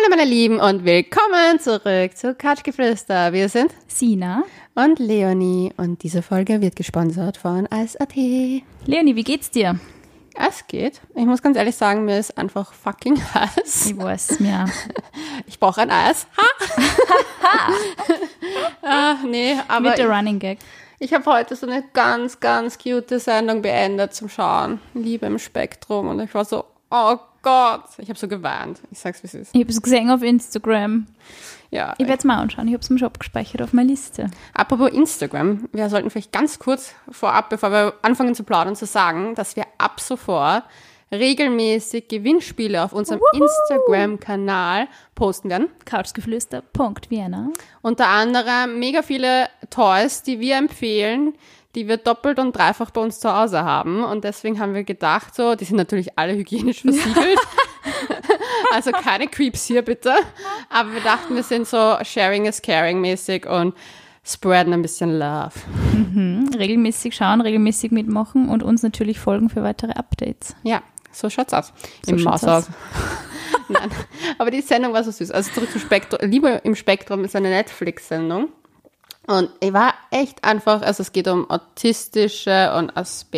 Hallo meine Lieben und willkommen zurück zu Couchgeflüster. Wir sind Sina und Leonie und diese Folge wird gesponsert von Eis.at. Leonie, wie geht's dir? Es geht. Ich muss ganz ehrlich sagen, mir ist einfach fucking heiß. Ich weiß, ja. Ich brauche ein Eis. Nee, aber Mit der Running Gag. ich habe heute so eine ganz, ganz cute Sendung beendet zum Schauen. Liebe im Spektrum. Und ich war so, oh Gott. Ich habe so geweint. Ich sag's, wie es ist. Ich habe es gesehen auf Instagram. Ja, Ich werde es mal anschauen. Ich habe es im Shop gespeichert auf meiner Liste. Apropos Instagram, wir sollten vielleicht ganz kurz vorab, bevor wir anfangen zu plaudern, zu sagen, dass wir ab sofort regelmäßig Gewinnspiele auf unserem Instagram-Kanal posten werden. Couchgeflüster.vienna. Unter anderem mega viele Toys, die wir empfehlen, die wir doppelt und dreifach bei uns zu Hause haben. Und deswegen haben wir gedacht, so, die sind natürlich alle hygienisch versiegelt. Also keine Creeps hier bitte. Aber wir dachten, wir sind so sharing is caring mäßig und spreaden ein bisschen Love. Regelmäßig schauen, regelmäßig mitmachen und uns natürlich folgen für weitere Updates. Ja, so schaut's aus. So Im schaut's Maushaus. Nein, aber die Sendung war so süß. Also zurück zum Spektrum. Liebe im Spektrum ist eine Netflix-Sendung. Und ich war echt einfach, also es geht um autistische und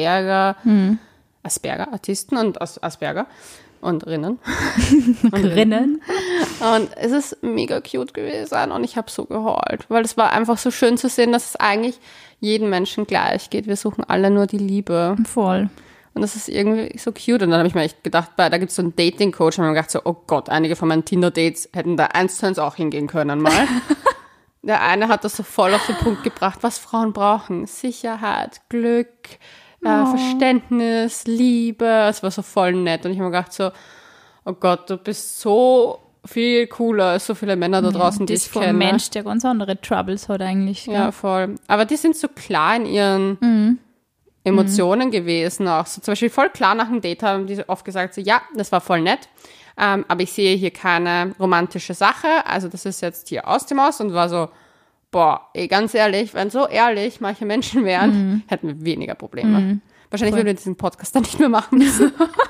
Asperger-Artisten und Asperger und Rinnen. Rinnen. Und es ist mega cute gewesen und ich habe so geheult, weil es war einfach so schön zu sehen, dass es eigentlich jedem Menschen gleich geht. Wir suchen alle nur die Liebe. Voll. Und das ist irgendwie so cute. Und dann habe ich mir echt gedacht, da gibt es so einen Dating-Coach und habe mir gedacht so, oh Gott, einige von meinen Tinder-Dates hätten da 1:1 auch hingehen können mal. Der eine hat das so voll auf den Punkt gebracht, was Frauen brauchen. Sicherheit, Glück, Verständnis, Liebe. Es war so voll nett. Und ich habe mir gedacht so, oh Gott, du bist so viel cooler als so viele Männer da draußen, die ich kenne. Das ist ein Mensch, der ganz andere Troubles hat eigentlich. Ja, voll. Aber die sind so klar in ihren Emotionen gewesen auch. So zum Beispiel voll klar nach dem Date haben die oft gesagt, so, ja, das war voll nett. Aber ich sehe hier keine romantische Sache, also das ist jetzt hier aus dem Haus und war so, boah, ganz ehrlich, wenn so ehrlich manche Menschen wären, hätten wir weniger Probleme. Wahrscheinlich würden wir diesen Podcast dann nicht mehr machen müssen.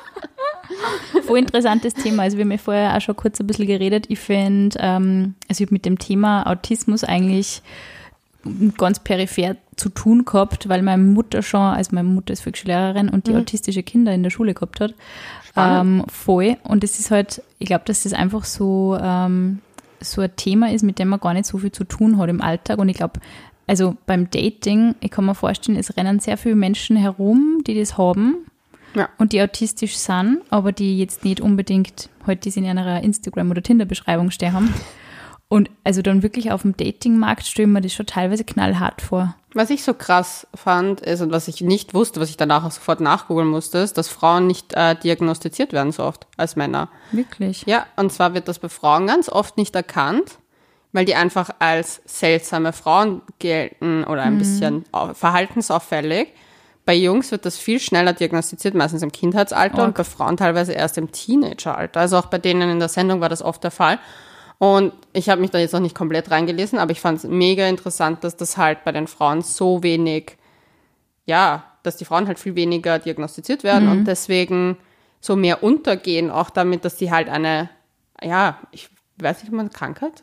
Voll interessantes Thema. Also wir haben ja vorher auch schon kurz ein bisschen geredet. Ich finde, also ich habe mit dem Thema Autismus eigentlich ganz peripher zu tun gehabt, weil meine Mutter ist Volksschullehrerin und die autistische Kinder in der Schule gehabt hat. Voll. Und es ist halt, ich glaube, dass das einfach so ein Thema ist, mit dem man gar nicht so viel zu tun hat im Alltag. Und ich glaube, also beim Dating, ich kann mir vorstellen, es rennen sehr viele Menschen herum, die das haben und die autistisch sind, aber die jetzt nicht unbedingt halt das in einer Instagram- oder Tinder-Beschreibung stehen haben. Und also dann wirklich auf dem Datingmarkt stellen wir das schon teilweise knallhart vor. Was ich so krass fand ist und was ich nicht wusste, was ich danach auch sofort nachgoogeln musste, ist, dass Frauen nicht diagnostiziert werden so oft als Männer. Wirklich? Ja, und zwar wird das bei Frauen ganz oft nicht erkannt, weil die einfach als seltsame Frauen gelten oder ein bisschen verhaltensauffällig. Bei Jungs wird das viel schneller diagnostiziert, meistens im Kindheitsalter und bei Frauen teilweise erst im Teenageralter. Also auch bei denen in der Sendung war das oft der Fall. Und ich habe mich da jetzt noch nicht komplett reingelesen, aber ich fand es mega interessant, dass das halt bei den Frauen so wenig, dass die Frauen halt viel weniger diagnostiziert werden und deswegen so mehr untergehen, auch damit, dass die halt eine, ich weiß nicht, ob man Krankheit,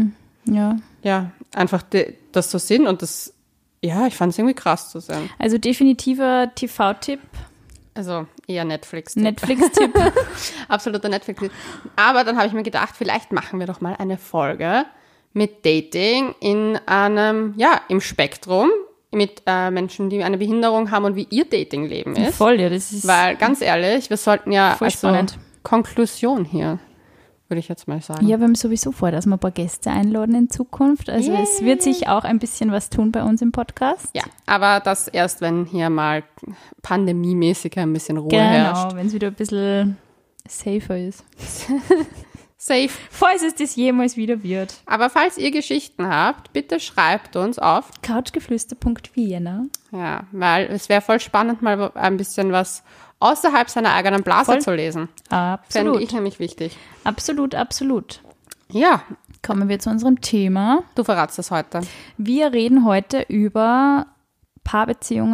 einfach das so sind und das, ich fand es irgendwie krass zu sehen. Also definitiver TV-Tipp. Also eher Netflix-Tipp. Netflix-Tipp. Absoluter Netflix-Tipp. Aber dann habe ich mir gedacht, vielleicht machen wir doch mal eine Folge mit Dating in einem, im Spektrum mit Menschen, die eine Behinderung haben und wie ihr Datingleben ist. Voll, ja, das ist. Weil, ganz ehrlich, wir sollten voll spannend. Konklusion hier, würde ich jetzt mal sagen. Ja, wir haben sowieso vor, dass wir ein paar Gäste einladen in Zukunft. Also es wird sich auch ein bisschen was tun bei uns im Podcast. Ja, aber das erst, wenn hier mal pandemiemäßig ein bisschen Ruhe herrscht. Genau, wenn es wieder ein bisschen safer ist. Safe. Falls es das jemals wieder wird. Aber falls ihr Geschichten habt, bitte schreibt uns auf couchgeflüster.vienna. Ja, weil es wäre voll spannend, mal ein bisschen was außerhalb seiner eigenen Blase zu lesen. Absolut. Fände ich nämlich wichtig. Absolut, absolut. Ja. Kommen wir zu unserem Thema. Du verratst das heute. Wir reden heute über Paarbeziehungen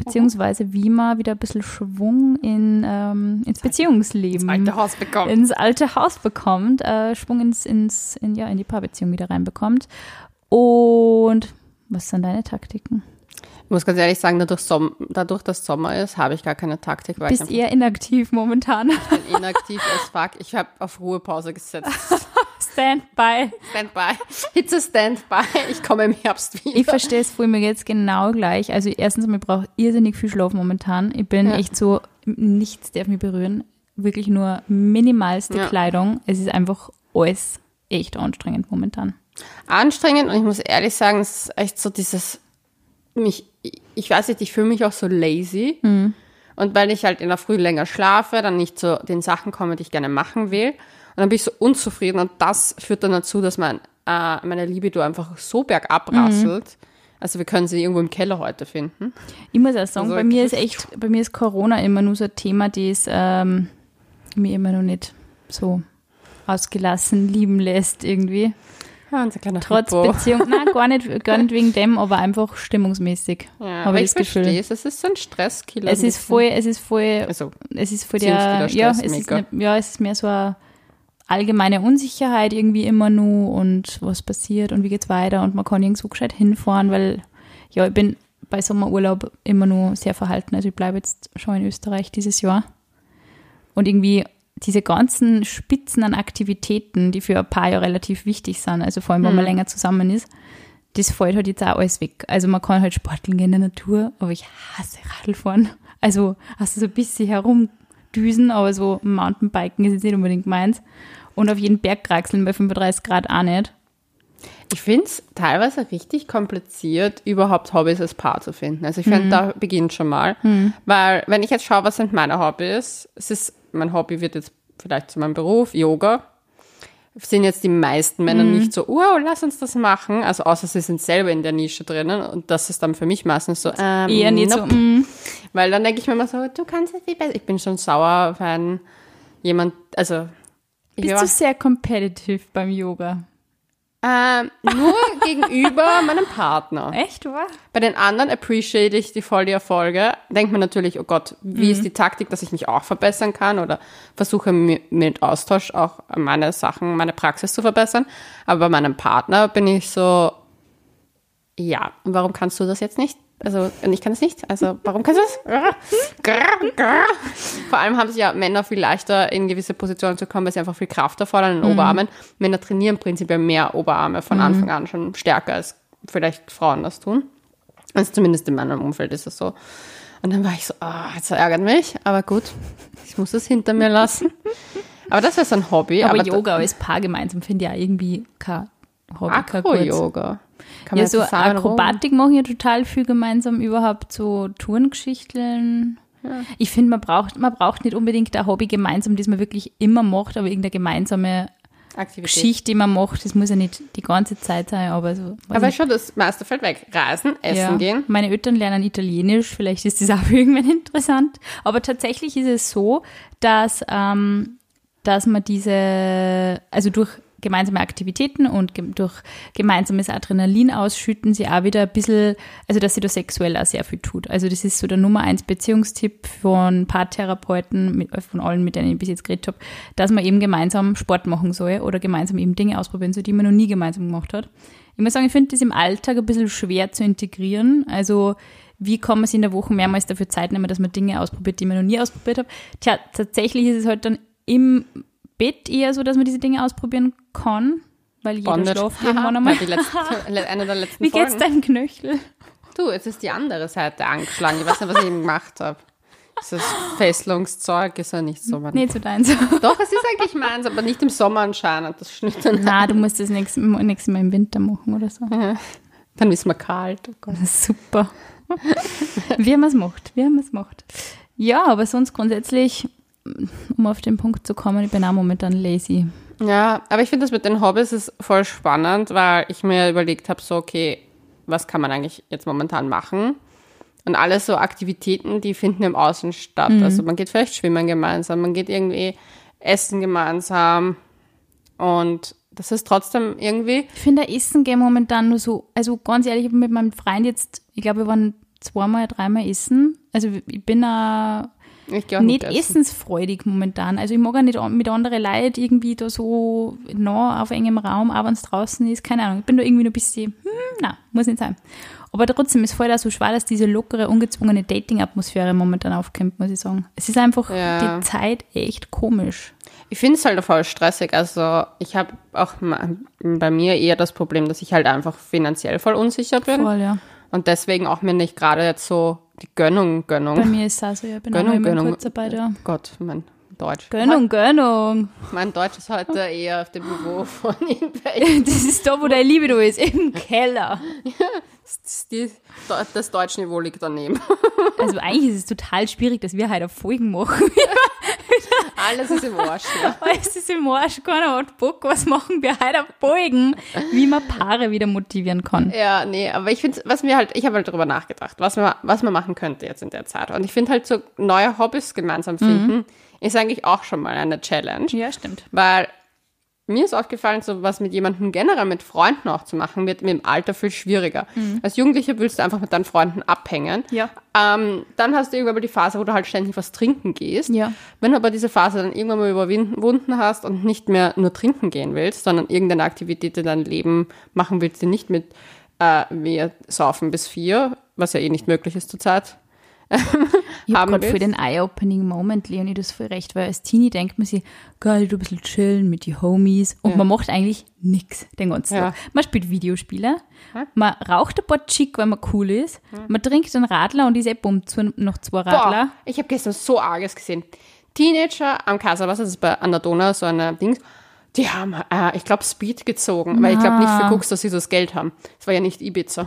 beziehungsweise wie man wieder ein bisschen Schwung ins Beziehungsleben, ins alte Haus bekommt, Schwung in die Paarbeziehung wieder reinbekommt. Und was sind deine Taktiken? Ich muss ganz ehrlich sagen, dadurch, dass Sommer ist, habe ich gar keine Taktik. Du bist eher inaktiv momentan. Ich bin inaktiv as fuck. Ich habe auf Ruhepause gesetzt. Standby. It's a Standby. Ich komme im Herbst wieder. Ich verstehe es voll, mir jetzt genau gleich. Also erstens, ich brauche irrsinnig viel Schlaf momentan. Ich bin echt so, nichts darf mich berühren. Wirklich nur minimalste Kleidung. Es ist einfach alles echt anstrengend momentan. Anstrengend und ich muss ehrlich sagen, es ist echt so dieses, ich weiß nicht, ich fühle mich auch so lazy. Und weil ich halt in der Früh länger schlafe, dann nicht zu den Sachen komme, die ich gerne machen will. Und dann bin ich so unzufrieden und das führt dann dazu, dass meine Libido einfach so bergab rasselt. Also wir können sie irgendwo im Keller heute finden. Ich muss auch sagen, bei mir ist Corona immer nur so ein Thema, das mir immer noch nicht so ausgelassen lieben lässt irgendwie. Ja, unser kleiner Trotz Hippo. Beziehung, nein, gar nicht wegen dem, aber einfach stimmungsmäßig. Ja, aber ich verstehe es ist so ein Stresskiller. Es ist voll der, es ist mehr so eine allgemeine Unsicherheit irgendwie immer nur und was passiert und wie geht's weiter und man kann nirgendwo gescheit hinfahren, weil ich bin bei Sommerurlaub immer nur sehr verhalten, also ich bleibe jetzt schon in Österreich dieses Jahr und irgendwie diese ganzen Spitzen an Aktivitäten, die für ein paar ja relativ wichtig sind, also vor allem, wenn man länger zusammen ist, das fällt halt jetzt auch alles weg. Also man kann halt sporteln gehen in der Natur, aber ich hasse Radlfahren. Also hast du so ein bisschen herumdüsen, aber so Mountainbiken ist jetzt nicht unbedingt meins. Und auf jeden Berg kraxeln bei 35 Grad auch nicht. Ich finde es teilweise richtig kompliziert, überhaupt Hobbys als Paar zu finden. Also ich finde, da beginnt schon mal. Weil wenn ich jetzt schaue, was sind meine Hobbys, mein Hobby wird jetzt vielleicht zu meinem Beruf, Yoga. Sind jetzt die meisten Männer nicht so, wow, lass uns das machen. Also außer sie sind selber in der Nische drinnen. Und das ist dann für mich meistens so, eher nicht nope. so. Weil dann denke ich mir immer so, du kannst es viel besser. Ich bin schon sauer, wenn jemand, also... Bist du sehr competitive beim Yoga? Nur gegenüber meinem Partner. Echt, wahr? Bei den anderen appreciate ich die Erfolge. Denkt man natürlich, oh Gott, wie ist die Taktik, dass ich mich auch verbessern kann oder versuche mit Austausch auch meine Sachen, meine Praxis zu verbessern. Aber bei meinem Partner bin ich so, ja, und warum kannst du das jetzt nicht? Also, ich kann es nicht. Also, warum kannst du das? Vor allem haben sich ja Männer viel leichter in gewisse Positionen zu kommen, weil sie einfach viel Kraft erfordern in den Oberarmen. Männer trainieren prinzipiell mehr Oberarme von Anfang an schon stärker, als vielleicht Frauen das tun. Also zumindest in meinem Umfeld ist es so. Und dann war ich so, das ärgert mich, aber gut, ich muss es hinter mir lassen. Aber das wäre so ein Hobby. Aber Yoga als Paar gemeinsam finde ich ja irgendwie kein Hobby. Akro-Yoga. Ja, so Akrobatik machen ja total viel gemeinsam, überhaupt so Turngeschichteln. Ja. Ich finde, man braucht nicht unbedingt ein Hobby gemeinsam, das man wirklich immer macht, aber irgendeine gemeinsame Aktivität. Geschichte, die man macht, das muss ja nicht die ganze Zeit sein, aber so. Aber schon das meiste fällt weg. Reisen, essen gehen. Meine Eltern lernen Italienisch, vielleicht ist das auch für irgendwann interessant. Aber tatsächlich ist es so, dass man also durch gemeinsame Aktivitäten und durch gemeinsames Adrenalin ausschütten sie auch wieder ein bisschen, also dass sie da sexuell auch sehr viel tut. Also das ist so der Nummer 1 Beziehungstipp von Paartherapeuten, von allen, mit denen ich bis jetzt geredet habe, dass man eben gemeinsam Sport machen soll oder gemeinsam eben Dinge ausprobieren soll, die man noch nie gemeinsam gemacht hat. Ich muss sagen, ich finde das im Alltag ein bisschen schwer zu integrieren. Also wie kann man sich in der Woche mehrmals dafür Zeit nehmen, dass man Dinge ausprobiert, die man noch nie ausprobiert hat. Tja, tatsächlich ist es halt dann im Bett eher so, dass man diese Dinge ausprobieren kann, weil jeder schläft irgendwann einmal. Eine der letzten Wie geht's deinem Knöchel? Du, jetzt ist die andere Seite angeschlagen. Ich weiß nicht, was ich eben gemacht habe. Dieses Fesselungszeug ist ja nicht so mein... Nicht so deins. Doch, es ist eigentlich meins, aber nicht im Sommer anscheinend. Das Schnittern. Nein, du musst das nächste Mal im Winter machen oder so. Ja. Dann ist mir kalt. Oh Gott. Das ist super. Wie man es macht. Ja, aber sonst grundsätzlich... Um auf den Punkt zu kommen, ich bin auch momentan lazy. Ja, aber ich finde das mit den Hobbys ist voll spannend, weil ich mir überlegt habe, so okay, was kann man eigentlich jetzt momentan machen? Und alles so Aktivitäten, die finden im Außen statt. Also man geht vielleicht schwimmen gemeinsam, man geht irgendwie essen gemeinsam und das ist trotzdem irgendwie... Ich finde, Essen gehen momentan nur so, also ganz ehrlich, ich habe mit meinem Freund jetzt, ich glaube, wir waren 2-mal, 3-mal essen. Also ich bin nicht essensfreudig momentan. Also ich mag auch nicht mit anderen Leuten irgendwie da so nah auf engem Raum, auch wenn es draußen ist. Keine Ahnung, ich bin da irgendwie noch ein bisschen, nein, muss nicht sein. Aber trotzdem, es fällt auch so schwer, dass diese lockere, ungezwungene Dating-Atmosphäre momentan aufkommt, muss ich sagen. Es ist einfach die Zeit echt komisch. Ich finde es halt voll stressig. Also ich habe auch bei mir eher das Problem, dass ich halt einfach finanziell voll unsicher bin. Voll, ja. Und deswegen auch mir nicht gerade jetzt so die Gönnung. Bei mir ist es auch so, ja, ich bin auch immer in Kurzarbeit, ja. Oh Gott, mein Deutsch. Gönnung. Mein Deutsch ist heute eher auf dem Niveau von Ihnen. Das ist da, wo deine Liebe da ist, im Keller. Das Deutschniveau liegt daneben. Also eigentlich ist es total schwierig, dass wir heute Folgen machen. Alles ist im Arsch. Ja. Alles ist im Arsch, keiner hat Bock, was machen wir heute Folgen, wie man Paare wieder motivieren kann. Ja, nee, aber ich finde, ich habe halt drüber nachgedacht, was man machen könnte jetzt in der Zeit. Und ich finde halt so neue Hobbys gemeinsam finden, ist eigentlich auch schon mal eine Challenge. Ja, stimmt. Weil mir ist aufgefallen, so was mit jemandem generell, mit Freunden auch zu machen, wird mit dem Alter viel schwieriger. Als Jugendlicher willst du einfach mit deinen Freunden abhängen. Ja. Dann hast du irgendwann mal die Phase, wo du halt ständig was trinken gehst. Ja. Wenn du aber diese Phase dann irgendwann mal überwunden hast und nicht mehr nur trinken gehen willst, sondern irgendeine Aktivität in deinem Leben machen willst, die nicht mit wir saufen bis 4, was ja eh nicht möglich ist zurzeit, ich habe gerade für den Eye-Opening-Moment, Leonie, du hast voll recht, weil als Teenie denkt man sich, geil, du ein bisschen chillen mit die Homies und man macht eigentlich nichts den ganzen Tag. Man spielt Videospiele, man raucht ein paar Chick, weil man cool ist, man trinkt einen Radler und ist bummt noch 2 Radler. Boah, ich habe gestern so Arges gesehen. Teenager am Kaiserwasser, das ist bei an der Donau so ein Ding, die haben, ich glaube, Speed gezogen, weil ich glaube nicht für Koks, dass sie so das Geld haben. Es war ja nicht Ibiza.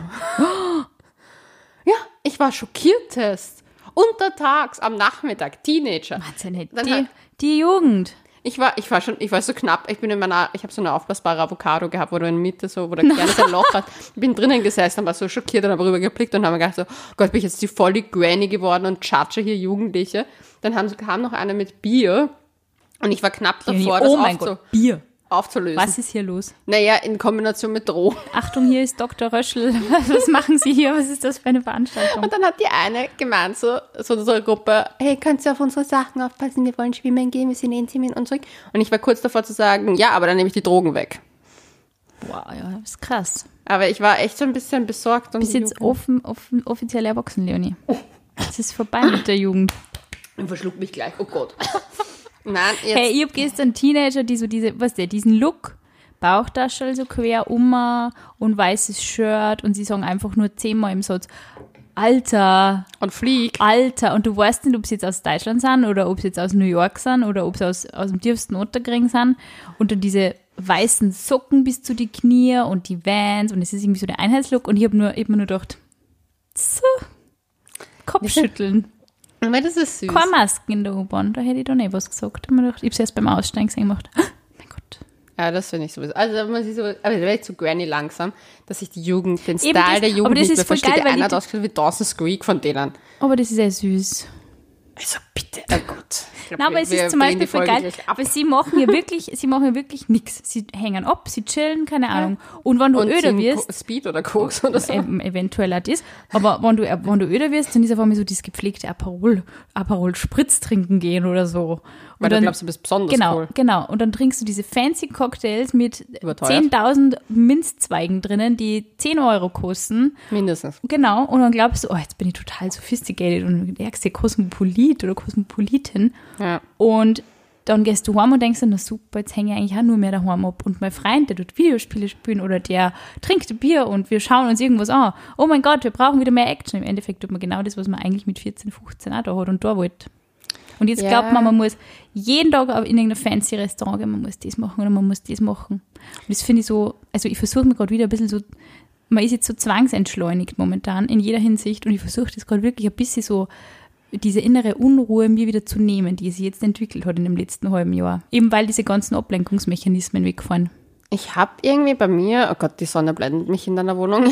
Ja, ich war schockiert. Untertags, am Nachmittag, Teenager. Wahnsinn, die Jugend. Ich war so knapp, ich habe so eine aufblasbare Avocado gehabt, wo du in der Mitte so, wo der Kern so ein Loch hat. Ich bin drinnen gesessen und war so schockiert und habe rübergeblickt und habe mir gedacht so, Gott, bin ich jetzt die volle Granny geworden und tschatsche hier Jugendliche. Dann kam noch einer mit Bier und ich war knapp davor, das Bier aufzulösen. Was ist hier los? Naja, in Kombination mit Drogen. Achtung, hier ist Dr. Röschel. Was machen Sie hier? Was ist das für eine Veranstaltung? Und dann hat die eine gemeint, so eine Gruppe, hey, könnt ihr auf unsere Sachen aufpassen? Wir wollen schwimmen gehen, wir sind in 10 Minuten zurück. Und ich war kurz davor zu sagen, ja, aber dann nehme ich die Drogen weg. Wow, ja, das ist krass. Aber ich war echt so ein bisschen besorgt. Du bist jetzt offiziell erwachsen, Leonie. Es ist vorbei mit der Jugend. Und verschluckt mich gleich, oh Gott. Nein, jetzt. Hey, ich hab gestern Teenager, die so diesen Look, Bauchtasche so quer und weißes Shirt und sie sagen einfach nur 10-mal im Satz, Alter. Und flieg. Alter. Und du weißt nicht, ob sie jetzt aus Deutschland sind oder ob sie jetzt aus New York sind oder ob sie aus dem tiefsten Unterkring sind. Und dann diese weißen Socken bis zu die Knie und die Vans und es ist irgendwie so der Einheitslook und ich hab mir nur gedacht, so, Kopfschütteln. Aber das ist süß. Keine Masken in der U-Bahn, da hätte ich doch nicht was gesagt. Ich habe es erst beim Aussteigen gesehen und gedacht, mein Gott. Ja, das finde ich sowieso. Also, man sieht so, aber da werde ich zu Granny langsam, dass sich die Jugend, den Style der Jugend nicht mehr versteht. Der eine hat ausgeschaut wie Dawson's Creek von denen. Aber das ist ja süß. Also bitte, oh Gott. Nein, aber es ist zum Beispiel voll geil, aber sie machen ja wirklich nichts. Sie hängen ab, sie chillen, keine Ahnung. Und wenn du öder wirst. Speed oder Koks oder so. Eventuell auch das. Aber wenn du öder wirst, dann ist auf einmal so dieses gepflegte Aperol Spritz trinken gehen oder so. Weil dann, du glaubst, du bist besonders cool. Genau. Und dann trinkst du diese fancy Cocktails mit 10.000 Minzzweigen drinnen, die 10 Euro kosten. Mindestens. Genau. Und dann glaubst du, oh, jetzt bin ich total sophisticated und merkst dir Kosmopolit oder Kosmopolitin. Ja. Und dann gehst du heim und denkst dir, na super, jetzt hänge ich eigentlich auch nur mehr daheim ab. Und mein Freund, der tut Videospiele spielen oder der trinkt ein Bier und wir schauen uns irgendwas an. Oh mein Gott, wir brauchen wieder mehr Action. Im Endeffekt tut man genau das, was man eigentlich mit 14, 15 auch da hat und da wollte. Und jetzt glaubt man muss jeden Tag in irgendein fancy Restaurant gehen, man muss das machen oder man muss das machen. Und das finde ich so, also ich versuche mir gerade wieder ein bisschen so, man ist jetzt so zwangsentschleunigt momentan in jeder Hinsicht und ich versuche das gerade wirklich ein bisschen so, diese innere Unruhe mir wieder zu nehmen, die sich jetzt entwickelt hat in dem letzten halben Jahr. Eben weil diese ganzen Ablenkungsmechanismen wegfallen. Ich habe irgendwie bei mir, oh Gott, die Sonne blendet mich in deiner Wohnung.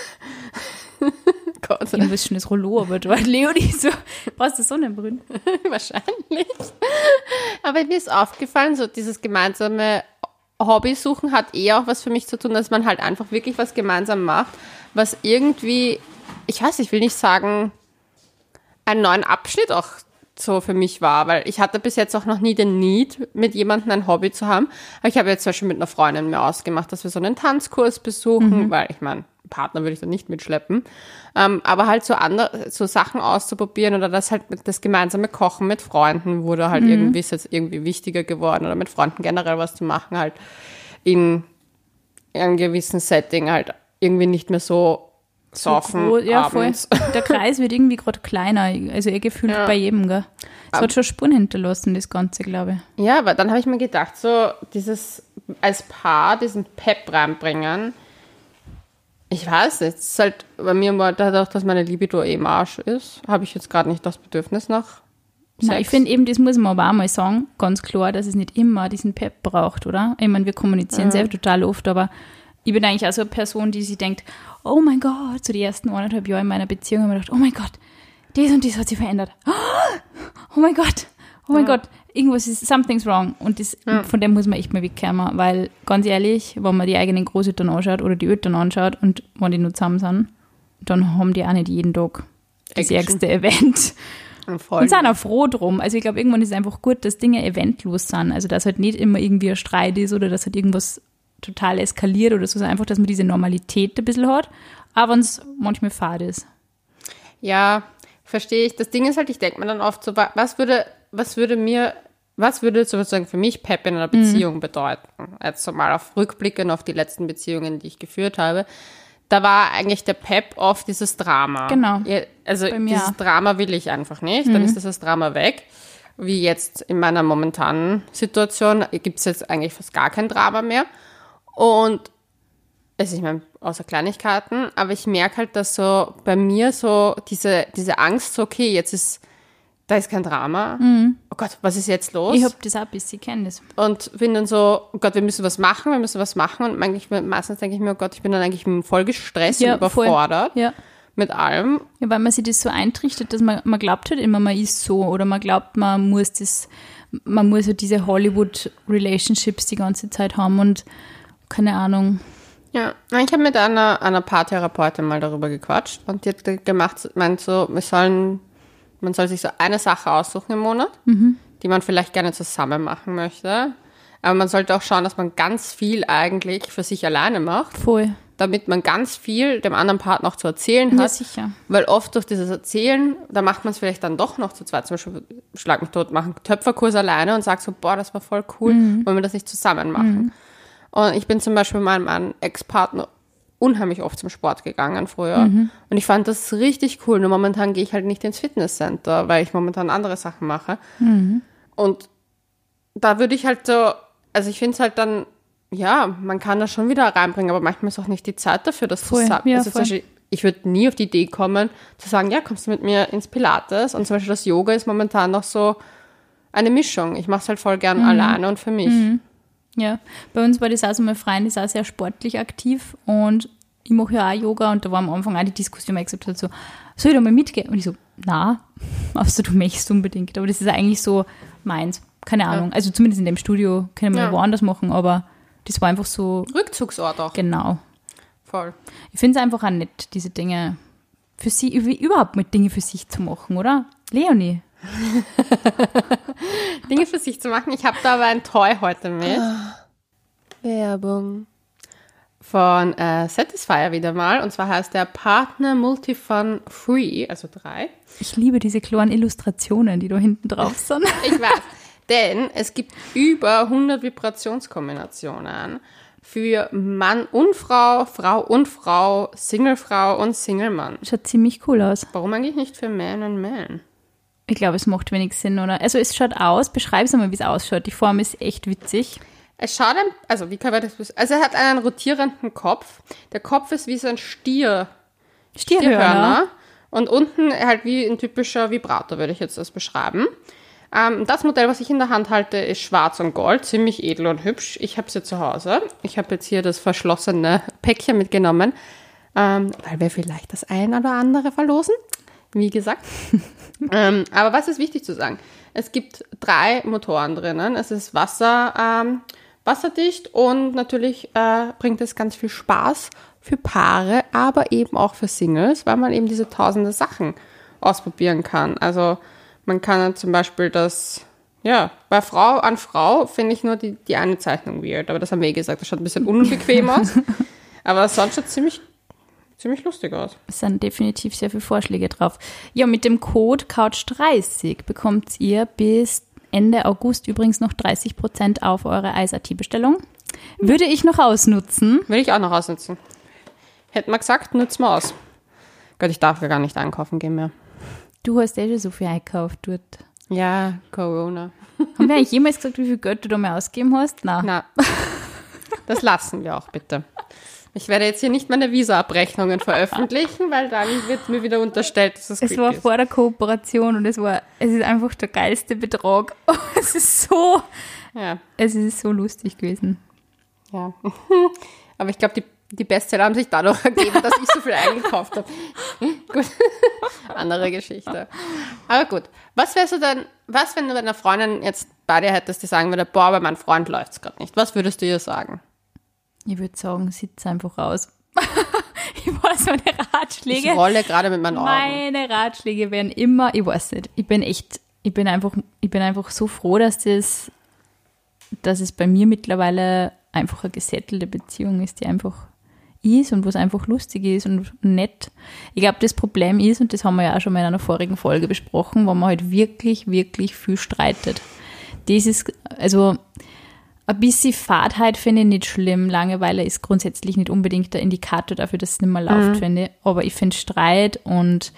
Gott. Irgendwas schönes Rollo, aber du Leonie, so, brauchst du Sonnenbrühen? Wahrscheinlich. Aber mir ist aufgefallen, so dieses gemeinsame Hobby suchen hat eher auch was für mich zu tun, dass man halt einfach wirklich was gemeinsam macht, was irgendwie ich weiß, ich will nicht sagen, einen neuen Abschnitt auch so für mich war, weil ich hatte bis jetzt auch noch nie den Need, mit jemandem ein Hobby zu haben. Aber ich habe jetzt zum Beispiel mit einer Freundin mir ausgemacht, dass wir so einen Tanzkurs besuchen, weil ich meine, Partner würde ich da nicht mitschleppen. Aber halt so Sachen auszuprobieren oder das gemeinsame Kochen mit Freunden wurde halt ist jetzt irgendwie wichtiger geworden oder mit Freunden generell was zu machen, halt in einem gewissen Setting halt irgendwie nicht mehr so saufen ja, abends. Voll. Der Kreis wird irgendwie gerade kleiner, also gefühlt bei jedem, gell? Es hat schon Spuren hinterlassen, das Ganze, glaube ich. Ja, aber dann habe ich mir gedacht, so dieses als Paar diesen Pep reinbringen, ich weiß nicht, es ist halt bei mir mal dadurch, dass meine Libido im Arsch ist, habe ich jetzt gerade nicht das Bedürfnis nach Sex. Nein, ich finde eben, das muss man aber auch mal sagen, ganz klar, dass es nicht immer diesen Pep braucht, oder? Ich meine, wir kommunizieren selber total oft, aber ich bin eigentlich auch so eine Person, die sich denkt, oh mein Gott, so die ersten 1,5 Jahre in meiner Beziehung haben wir gedacht, oh mein Gott, das und das hat sich verändert. Oh mein Gott, irgendwas ist, something's wrong. Und von dem muss man echt mal wegkommen, weil ganz ehrlich, wenn man die eigenen Großeltern anschaut oder die Eltern anschaut und wenn die nur zusammen sind, dann haben die auch nicht jeden Tag das ärgste Event. Und sind auch froh drum. Also ich glaube, irgendwann ist es einfach gut, dass Dinge eventlos sind. Also dass halt nicht immer irgendwie ein Streit ist oder dass halt irgendwas total eskaliert oder so, sondern einfach, dass man diese Normalität ein bisschen hat, aber wenn es manchmal fad ist. Ja, verstehe ich. Das Ding ist halt, ich denke mir dann oft so, was würde sozusagen für mich Pep in einer Beziehung bedeuten? Jetzt so mal rückblickend auf die letzten Beziehungen, die ich geführt habe. Da war eigentlich der Pep oft dieses Drama. Genau. Also dieses Drama will ich einfach nicht. Dann ist das Drama weg. Wie jetzt in meiner momentanen Situation gibt es jetzt eigentlich fast gar kein Drama mehr. Und, also ich meine, außer Kleinigkeiten, aber ich merke halt, dass so bei mir so diese Angst, so okay, da ist kein Drama. Oh Gott, was ist jetzt los? Ich habe das auch ein bisschen, ich kenne das. Und bin dann so, oh Gott, wir müssen was machen. Und meistens denke ich mir, oh Gott, ich bin dann eigentlich voll gestresst und überfordert mit allem. Ja, weil man sich das so eintrichtert, dass man glaubt halt immer, man ist so oder man glaubt, man muss halt diese Hollywood-Relationships die ganze Zeit haben und keine Ahnung. Ja, ich habe mit einer Paartherapeutin mal darüber gequatscht und die hat meint so, man soll sich so eine Sache aussuchen im Monat, die man vielleicht gerne zusammen machen möchte. Aber man sollte auch schauen, dass man ganz viel eigentlich für sich alleine macht. Voll. Damit man ganz viel dem anderen Partner auch zu erzählen hat. Ja, sicher. Weil oft durch dieses Erzählen, da macht man es vielleicht dann doch noch zu zweit. Zum Beispiel, Schlag mich tot, machen Töpferkurs alleine und sagt so, boah, das war voll cool, wollen wir das nicht zusammen machen. Und ich bin zum Beispiel mit meinem Ex-Partner unheimlich oft zum Sport gegangen früher. Und ich fand das richtig cool. Nur momentan gehe ich halt nicht ins Fitnesscenter, weil ich momentan andere Sachen mache. Und da würde ich halt so, also ich finde es halt dann, ja, man kann das schon wieder reinbringen, aber manchmal ist auch nicht die Zeit dafür, das zu sagen. Ja, also zum Beispiel, ich würde nie auf die Idee kommen, zu sagen, ja, kommst du mit mir ins Pilates? Und zum Beispiel das Yoga ist momentan noch so eine Mischung. Ich mache es halt voll gern alleine und für mich. Ja, bei uns war das auch so, mein Freund ist auch sehr sportlich aktiv und ich mache ja auch Yoga und da war am Anfang auch die Diskussion, weil ich gesagt habe, so, soll ich da mal mitgehen? Und ich so, na, außer du möchtest unbedingt. Aber das ist eigentlich so meins, keine Ahnung. Also zumindest in dem Studio können wir woanders machen, aber das war einfach so. Rückzugsort auch. Genau. Voll. Ich finde es einfach auch nett, diese Dinge für sie, überhaupt mit Dinge für sich zu machen, oder? Leonie. Dinge für sich zu machen. Ich habe da aber ein Toy heute mit. Werbung. Von Satisfyer wieder mal. Und zwar heißt der Partner Multifun Free, also 3. Ich liebe diese kleinen Illustrationen, die da hinten drauf sind. Ich weiß. Denn es gibt über 100 Vibrationskombinationen für Mann und Frau, Frau und Frau, Singlefrau und Singlemann. Schaut ziemlich cool aus. Warum eigentlich nicht für Man und Man? Ich glaube, es macht wenig Sinn, oder? Also es schaut aus, beschreib es einmal, wie es ausschaut. Die Form ist echt witzig. Es schaut also wie kann man das? Also er hat einen rotierenden Kopf. Der Kopf ist wie so ein Stierhörner. Und unten halt wie ein typischer Vibrator, würde ich jetzt das beschreiben. Das Modell, was ich in der Hand halte, ist schwarz und gold, ziemlich edel und hübsch. Ich habe es hier zu Hause. Ich habe jetzt hier das verschlossene Päckchen mitgenommen, weil wir vielleicht das ein oder andere verlosen, wie gesagt. Aber was ist wichtig zu sagen? Es gibt 3 Motoren drinnen. Es ist wasserdicht und natürlich bringt es ganz viel Spaß für Paare, aber eben auch für Singles, weil man eben diese tausende Sachen ausprobieren kann. Also man kann dann zum Beispiel bei Frau an Frau finde ich nur die eine Zeichnung weird, aber das haben wir gesagt, das schaut ein bisschen unbequem aus, aber sonst schaut ziemlich lustig aus. Es sind definitiv sehr viele Vorschläge drauf. Ja, mit dem Code Couch30 bekommt ihr bis Ende August übrigens noch 30% auf eure Eis.at-Bestellung. Würde ich noch ausnutzen. Will ich auch noch ausnutzen. Hätten wir gesagt, nutzen wir aus. Gott, ich darf ja gar nicht einkaufen gehen mehr. Du hast schon so viel einkauft dort. Ja, Corona. Haben wir eigentlich jemals gesagt, wie viel Geld du da mal ausgegeben hast? Nein. Das lassen wir auch bitte. Ich werde jetzt hier nicht meine Visa-Abrechnungen veröffentlichen, weil dann wird mir wieder unterstellt, dass es Es war vor der Kooperation und es ist einfach der geilste Betrag. Es ist so lustig gewesen. Ja, aber ich glaube, die Bestseller haben sich dadurch ergeben, dass ich so viel eingekauft habe. Gut, andere Geschichte. Aber gut, was wenn du deiner Freundin jetzt bei dir hättest, die sagen würde, boah, bei meinem Freund läuft es gerade nicht. Was würdest du ihr sagen? Ich würde sagen, sitz einfach raus. Ich weiß, meine Ratschläge. Ich rolle gerade mit meinen Augen. Meine Ratschläge wären immer, ich weiß nicht, ich bin einfach so froh, dass es bei mir mittlerweile einfach eine gesettelte Beziehung ist, die einfach ist und was einfach lustig ist und nett. Ich glaube, das Problem ist, und das haben wir ja auch schon mal in einer vorigen Folge besprochen, wo man halt wirklich, wirklich viel streitet. Das ist, also ein bisschen Fahrtheit finde ich nicht schlimm. Langeweile ist grundsätzlich nicht unbedingt der Indikator dafür, dass es nicht mehr läuft, finde ich. Aber ich finde Streit und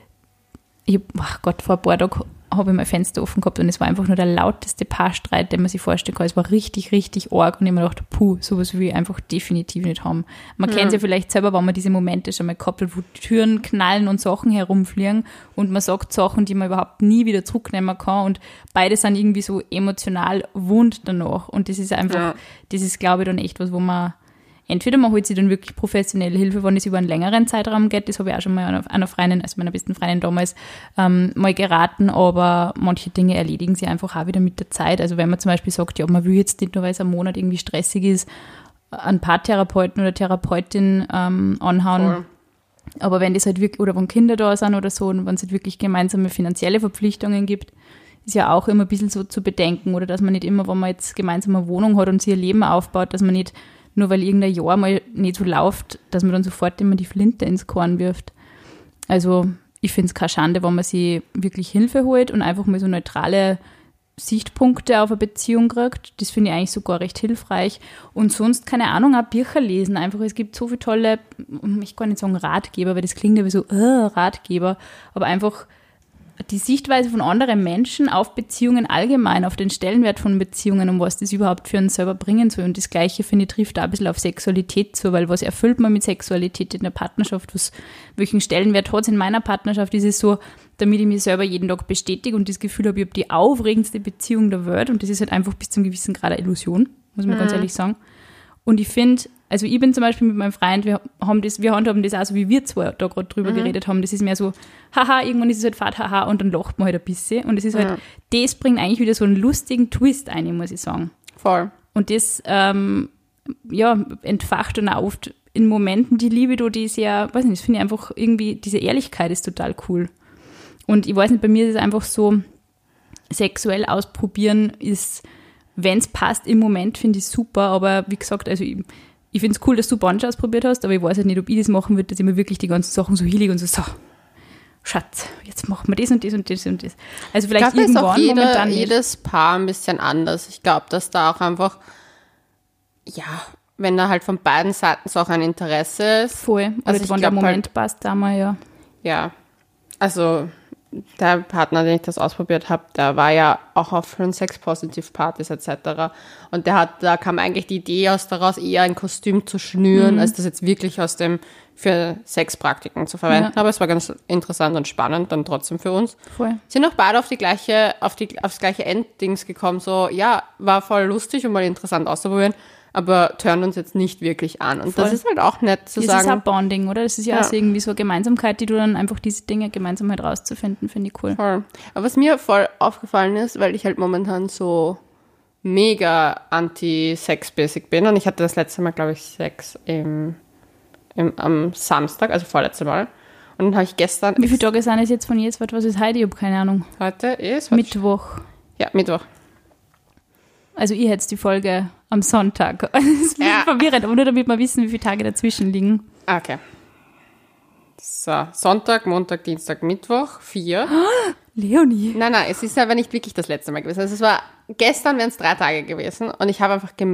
vor ein paar Tagen habe ich mein Fenster offen gehabt und es war einfach nur der lauteste Paarstreit, den man sich vorstellen kann. Es war richtig, richtig arg und ich habe mir gedacht, sowas will ich einfach definitiv nicht haben. Man kennt es ja vielleicht selber, wenn man diese Momente schon mal gehabt hat, wo Türen knallen und Sachen herumfliegen und man sagt Sachen, die man überhaupt nie wieder zurücknehmen kann und beide sind irgendwie so emotional wund danach und das ist einfach, das ist, glaube ich, dann echt was, wo man entweder man holt sich dann wirklich professionelle Hilfe, wenn es über einen längeren Zeitraum geht. Das habe ich auch schon mal einer Freundin, also meiner besten Freundin damals, mal geraten, aber manche Dinge erledigen sie einfach auch wieder mit der Zeit. Also wenn man zum Beispiel sagt, ja, man will jetzt nicht nur, weil es ein Monat irgendwie stressig ist, einen Paartherapeuten oder Therapeutin anhauen. Cool. Aber wenn das halt wirklich, oder wenn Kinder da sind oder so, und wenn es halt wirklich gemeinsame finanzielle Verpflichtungen gibt, ist ja auch immer ein bisschen so zu bedenken, oder dass man nicht immer, wenn man jetzt gemeinsam eine Wohnung hat und sich ihr Leben aufbaut, dass man nicht nur weil irgendein Jahr mal nicht so läuft, dass man dann sofort immer die Flinte ins Korn wirft. Also ich finde es keine Schande, wenn man sich wirklich Hilfe holt und einfach mal so neutrale Sichtpunkte auf eine Beziehung kriegt. Das finde ich eigentlich sogar recht hilfreich. Und sonst, keine Ahnung, auch Bücher lesen. Einfach, es gibt so viele tolle, ich kann nicht sagen Ratgeber, weil das klingt ja wie so Ratgeber, aber einfach die Sichtweise von anderen Menschen auf Beziehungen allgemein, auf den Stellenwert von Beziehungen und was das überhaupt für einen selber bringen soll. Und das Gleiche, finde ich, trifft auch ein bisschen auf Sexualität zu, weil was erfüllt man mit Sexualität in der Partnerschaft? Welchen Stellenwert hat es in meiner Partnerschaft? Ist es so, damit ich mich selber jeden Tag bestätige und das Gefühl habe, ich habe die aufregendste Beziehung der Welt und das ist halt einfach bis zu einem gewissen Grad eine Illusion, muss man ganz ehrlich sagen. Und ich finde, also ich bin zum Beispiel mit meinem Freund, wir handhaben das auch so, wie wir zwei da gerade drüber geredet haben. Das ist mehr so, haha, irgendwann ist es halt Fahrt, haha, und dann lacht man halt ein bisschen. Und es ist halt, das bringt eigentlich wieder so einen lustigen Twist ein, muss ich sagen. Voll. Und das, entfacht dann auch oft in Momenten die Liebe, die ist ja, weiß nicht, das finde ich einfach irgendwie, diese Ehrlichkeit ist total cool. Und ich weiß nicht, bei mir ist es einfach so, sexuell ausprobieren ist, wenn es passt im Moment, finde ich super, aber wie gesagt, also ich finde es cool, dass du Bunch ausprobiert hast, aber ich weiß halt nicht, ob ich das machen würde, dass ich mir wirklich die ganzen Sachen so hielig und so, Schatz, jetzt machen wir das und das und das und das. Also vielleicht ich glaube, irgendwann ist auch momentan nicht. jedes Paar ein bisschen anders. Ich glaube, dass da auch einfach, ja, wenn da halt von beiden Seiten so auch ein Interesse ist. Voll, also wenn der Moment passt, da mal, ja. Ja, also der Partner, den ich das ausprobiert habe, der war ja auch auf Sex-Positive-Partys etc. Und da kam eigentlich die Idee daraus, eher ein Kostüm zu schnüren, als das jetzt wirklich für Sexpraktiken zu verwenden. Ja. Aber es war ganz interessant und spannend dann trotzdem für uns. Voll. Sind auch beide aufs gleiche Enddings gekommen. So, ja, war voll lustig und mal interessant auszuprobieren, aber turnen uns jetzt nicht wirklich an. Und das ist halt auch nett zu sagen. Das ist auch Bonding, oder? Das ist ja auch so irgendwie so eine Gemeinsamkeit, die du dann einfach diese Dinge gemeinsam halt rauszufinden, finde ich cool. Voll. Aber was mir voll aufgefallen ist, weil ich halt momentan so mega anti-Sex-basic bin und ich hatte das letzte Mal, glaube ich, Sex im am Samstag, also vorletzte Mal. Und dann habe ich gestern... Wie viele Tage sind es jetzt von jetzt? Was ist heute? Ich habe keine Ahnung. Heute ist... Mittwoch. Ja, Mittwoch. Also ihr hättet die Folge am Sonntag. Das ist ein bisschen verwirrend, aber nur damit wir wissen, wie viele Tage dazwischen liegen. Okay. So, Sonntag, Montag, Dienstag, Mittwoch, 4. Leonie. Nein, es ist aber nicht wirklich das letzte Mal gewesen. Also es war, gestern wären es 3 Tage gewesen und ich habe einfach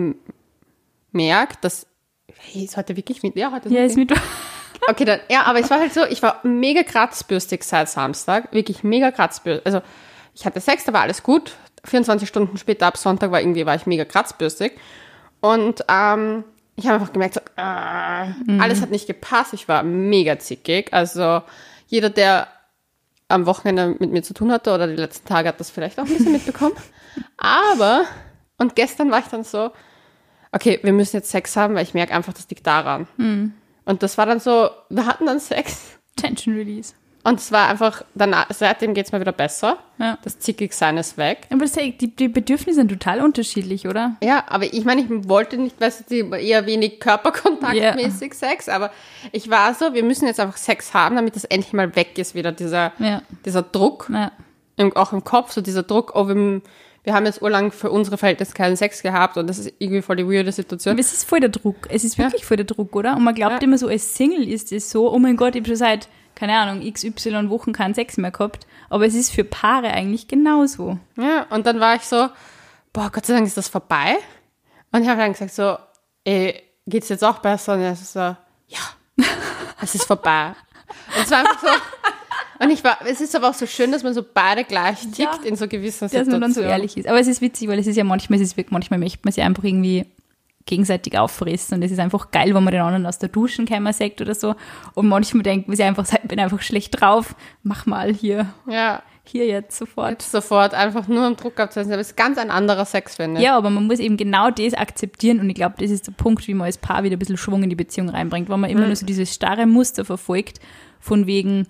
gemerkt, dass, hey, ist heute wirklich Mittwoch? Ja, heute ist Mittwoch. Okay, dann, ja, aber es war halt so, ich war mega kratzbürstig seit Samstag, wirklich mega kratzbürstig. Also ich hatte Sex, da war alles gut. 24 Stunden später ab Sonntag war ich mega kratzbürstig. Und ich habe einfach gemerkt, so, alles hat nicht gepasst. Ich war mega zickig. Also jeder, der am Wochenende mit mir zu tun hatte oder die letzten Tage, hat das vielleicht auch ein bisschen mitbekommen. Aber, und gestern war ich dann so, okay, wir müssen jetzt Sex haben, weil ich merke einfach, das liegt daran. Und das war dann so, wir hatten dann Sex. Tension Release. Und es war einfach, seitdem geht es mir wieder besser. Ja. Das Zickigsein ist weg. Aber die Bedürfnisse sind total unterschiedlich, oder? Ja, aber ich meine, ich wollte nicht, weißt du, eher wenig körperkontaktmäßig Sex, aber ich war so, wir müssen jetzt einfach Sex haben, damit das endlich mal weg ist, wieder dieser Druck. Ja. Auch im Kopf, so dieser Druck, oh, wir haben jetzt urlang für unsere Verhältnisse keinen Sex gehabt und das ist irgendwie voll die weirde Situation. Aber es ist voll der Druck. Es ist wirklich voll der Druck, oder? Und man glaubt immer so, als Single ist es so, oh mein Gott, ich habe schon seit, keine Ahnung, XY Wochen keinen Sex mehr gehabt. Aber es ist für Paare eigentlich genauso. Ja, und dann war ich so, boah, Gott sei Dank ist das vorbei. Und ich habe dann gesagt so, geht's jetzt auch besser? Und er so, ja, es ist vorbei. Und es war einfach so, es ist aber auch so schön, dass man so beide gleich tickt in so gewissen Situationen. Dass man dann so ehrlich ist. Aber es ist witzig, weil es ist ja manchmal möchte man sich einfach irgendwie gegenseitig auffressen und es ist einfach geil, wenn man den anderen aus der Duschen kämmer sagt oder so und manchmal denkt man sich einfach, ich bin einfach schlecht drauf, mach mal hier jetzt sofort. Jetzt sofort, einfach nur am Druck abzusetzen, aber es ist ganz ein anderer Sex, finde ich. Ja, aber man muss eben genau das akzeptieren und ich glaube, das ist der Punkt, wie man als Paar wieder ein bisschen Schwung in die Beziehung reinbringt, wenn man immer nur so dieses starre Muster verfolgt, von wegen,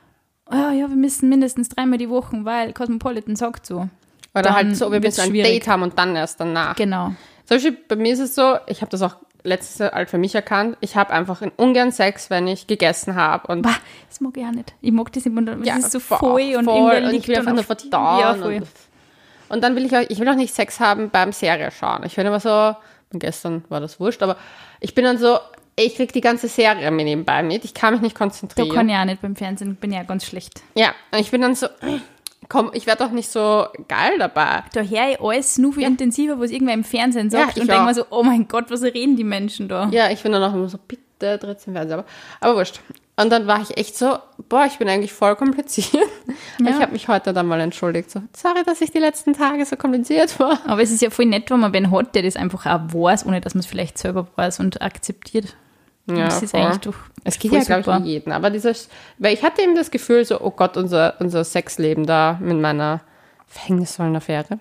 wir müssen mindestens 3-mal die Woche, weil Cosmopolitan sagt so. Oder dann halt so, wir müssen ein Date haben und dann erst danach. Genau. Zum Beispiel bei mir ist es so, ich habe das auch letztes Jahr halt für mich erkannt, ich habe einfach ungern Sex, wenn ich gegessen habe. Das mag ich auch nicht. Ich mag das immer, das ist so voll und ich will einfach nur verdauen. Und dann will ich will auch nicht Sex haben beim Serie schauen. Ich finde immer so, gestern war das wurscht, aber ich bin dann so, ich krieg die ganze Serie mir nebenbei mit, ich kann mich nicht konzentrieren. Da kann ich auch nicht beim Fernsehen, bin ja ganz schlecht. Ja, und ich bin dann so, komm, ich werde doch nicht so geil dabei. Da höre ich alles nur viel intensiver, was irgendwer im Fernsehen sagt und denke mir so, oh mein Gott, was reden die Menschen da? Ja, ich bin dann auch immer so, bitte dreht den Fernseher, aber wurscht. Und dann war ich echt so, ich bin eigentlich voll kompliziert. Ja. Ich habe mich heute dann mal entschuldigt, so, sorry, dass ich die letzten Tage so kompliziert war. Aber es ist ja voll nett, wenn man wen hat, der das einfach auch weiß, ohne dass man es vielleicht selber weiß und akzeptiert. Ja, das ist eigentlich doch es geht ja, glaube ich, für jeden. Aber weil ich hatte eben das Gefühl, so, oh Gott, unser Sexleben da mit meiner verhängnisvollen Affäre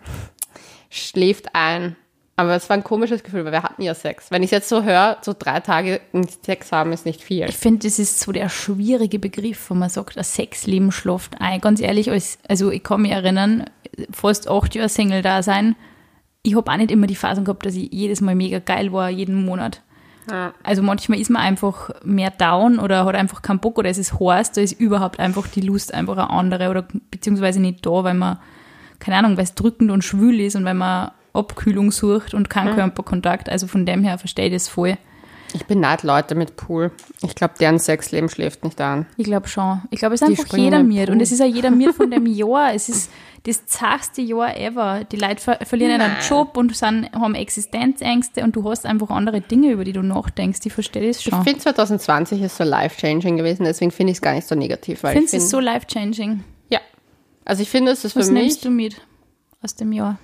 schläft ein. Aber es war ein komisches Gefühl, weil wir hatten ja Sex. Wenn ich es jetzt so höre, so 3 Tage Sex haben, ist nicht viel. Ich finde, das ist so der schwierige Begriff, wo man sagt, das Sexleben schläft ein. Ganz ehrlich, also ich kann mich erinnern, fast 8 Jahre Single da sein. Ich habe auch nicht immer die Phasen gehabt, dass ich jedes Mal mega geil war, jeden Monat. Ja. Also manchmal ist man einfach mehr down oder hat einfach keinen Bock oder es ist heiß, da ist überhaupt einfach die Lust einfach eine andere oder beziehungsweise nicht da, weil man, keine Ahnung, weil es drückend und schwül ist und weil man Abkühlung sucht und keinen Körperkontakt. Also von dem her verstehe ich das voll. Ich beneide Leute mit Pool. Ich glaube, deren Sexleben schläft nicht an. Ich glaube schon. Ich glaube, es ist einfach jeder Miert. Und es ist auch jeder Miert von dem Jahr. Es ist das zachste Jahr ever. Die Leute verlieren einen Job und haben Existenzängste und du hast einfach andere Dinge, über die du nachdenkst. Ich verstehe das schon. Ich finde 2020 ist so life-changing gewesen, deswegen finde ich es gar nicht so negativ. Findest du es so life-changing? Ja. Also ich finde, es ist für mich... Was nimmst du mit aus dem Jahr?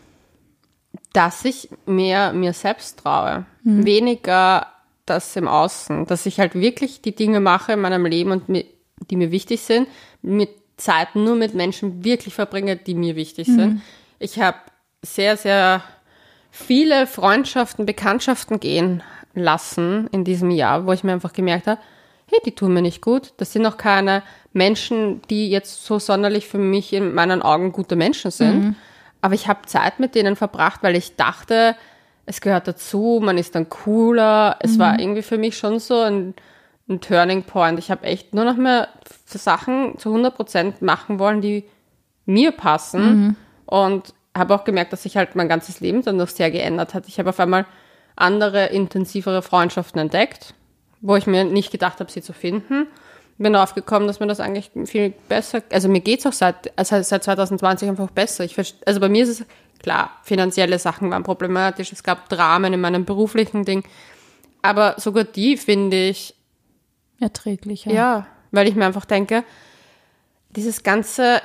Dass ich mehr mir selbst traue. Weniger das im Außen. Dass ich halt wirklich die Dinge mache in meinem Leben, und die mir wichtig sind, mit Zeit nur mit Menschen wirklich verbringe, die mir wichtig sind. Ich habe sehr, sehr viele Freundschaften, Bekanntschaften gehen lassen in diesem Jahr, wo ich mir einfach gemerkt habe, hey, die tun mir nicht gut. Das sind auch keine Menschen, die jetzt so sonderlich für mich in meinen Augen gute Menschen sind. Aber ich habe Zeit mit denen verbracht, weil ich dachte, es gehört dazu, man ist dann cooler. Es war irgendwie für mich schon so ein ein Turning Point. Ich habe echt nur noch mehr Sachen zu 100% machen wollen, die mir passen. Und habe auch gemerkt, dass sich halt mein ganzes Leben dann noch sehr geändert hat. Ich habe auf einmal andere, intensivere Freundschaften entdeckt, wo ich mir nicht gedacht habe, sie zu finden. Bin darauf gekommen, dass mir das eigentlich viel besser, also mir geht's auch seit 2020 einfach besser. Also bei mir ist es klar, finanzielle Sachen waren problematisch, es gab Dramen in meinem beruflichen Ding, aber sogar die finde ich erträglicher. Ja, weil ich mir einfach denke, dieses ganze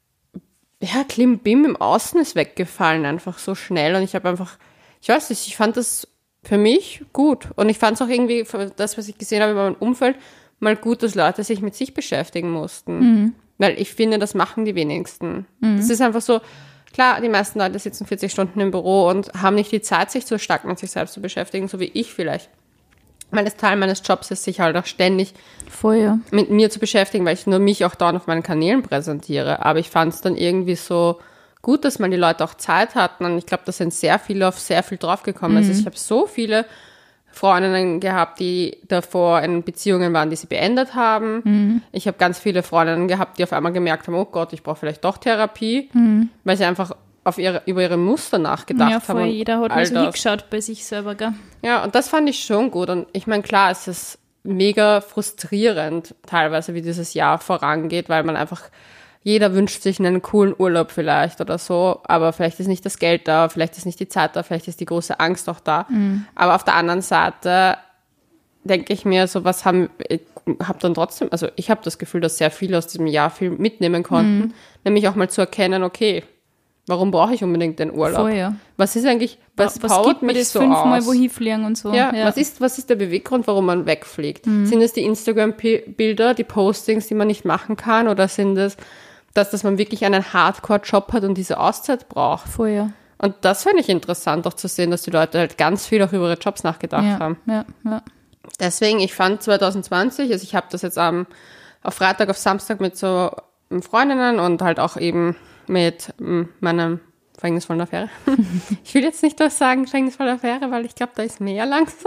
Klimbim im Außen ist weggefallen einfach so schnell und ich habe einfach, ich weiß nicht, ich fand das für mich gut und ich fand es auch irgendwie, das, was ich gesehen habe in meinem Umfeld, mal gut, dass Leute sich mit sich beschäftigen mussten. Weil ich finde, das machen die wenigsten. Das ist einfach so, klar, die meisten Leute sitzen 40 Stunden im Büro und haben nicht die Zeit, sich so stark mit sich selbst zu beschäftigen, so wie ich vielleicht. Weil das Teil meines Jobs ist, sich halt auch ständig mit mir zu beschäftigen, weil ich nur mich auch dort auf meinen Kanälen präsentiere. Aber ich fand es dann irgendwie so gut, dass mal die Leute auch Zeit hatten und ich glaube, da sind sehr viele auf sehr viel draufgekommen. Also ich habe so viele Freundinnen gehabt, die davor in Beziehungen waren, die sie beendet haben. Ich habe ganz viele Freundinnen gehabt, die auf einmal gemerkt haben, oh Gott, ich brauche vielleicht doch Therapie, weil sie einfach über ihre Muster nachgedacht haben. Ja, jeder hat mal so hingeschaut bei sich selber, gell? Ja, und das fand ich schon gut. Und ich meine, klar, es ist mega frustrierend teilweise, wie dieses Jahr vorangeht, weil man einfach, jeder wünscht sich einen coolen Urlaub vielleicht oder so, aber vielleicht ist nicht das Geld da, vielleicht ist nicht die Zeit da, vielleicht ist die große Angst auch da. Aber auf der anderen Seite denke ich mir, so was ich habe dann trotzdem, also ich habe das Gefühl, dass sehr viele aus diesem Jahr viel mitnehmen konnten, nämlich auch mal zu erkennen, okay, warum brauche ich unbedingt den Urlaub? Voll, ja. Was ist eigentlich, was gibt mir das so 5-mal aus? wohin fliegen und so? Ja. Was ist der Beweggrund, warum man wegfliegt? Sind es die Instagram-Bilder, die Postings, die man nicht machen kann? Oder sind es, dass man wirklich einen Hardcore-Job hat und diese Auszeit braucht? Voll, ja. Und das finde ich interessant, auch zu sehen, dass die Leute halt ganz viel auch über ihre Jobs nachgedacht haben. Ja. Deswegen, ich fand 2020, also ich habe das jetzt auf Freitag, auf Samstag mit so Freundinnen und halt auch eben mit meinem verhängnisvollen Affäre. Ich will jetzt nicht sagen verhängnisvolle Affäre, weil ich glaube, da ist mehr langsam.